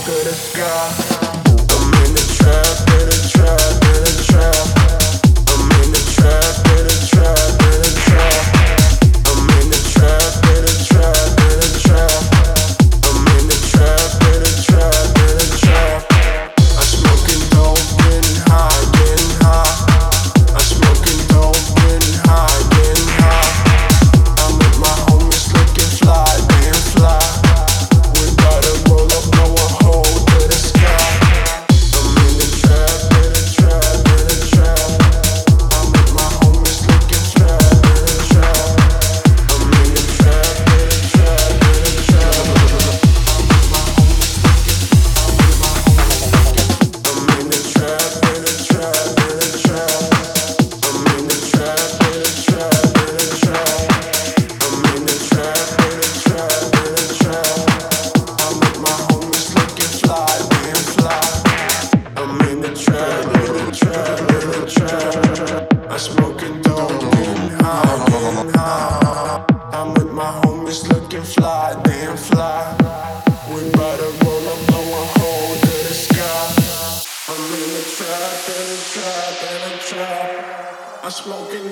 to the sky. I'm in the trap, in the trap, in the trap. I'm in the trap, in the trap, in the trap. I'm in the trap, in the trap, in the trap. I'm in the trap, in the trap, in the trap. I'm smoking dope, getting high, getting high. I'm smoking dope, getting high, getting high. I'm with my homies looking fly, damn fly. We bout to roll up, blow a hole to the sky. I'm in the trap, in the trap, in the trap. I'm with my homies looking fly, in the trap. I'm in the trap, in the trap, in the trap. I'm with my homies I'm in the trap, in the trap, in the trap. I'm in the trap, in the trap, in the trap. I'm in the trap, in the trap, in the trap. I'm with my homies looking fly, damn fly. I'm in the trap, in the trap, in the trap. I'm smoking dope, getting high, getting high. I'm with my homies looking fly, damn fly. We bout to roll up, blow a hole to the sky. I'm in the trap, in the trap, in the trap. I'm smoking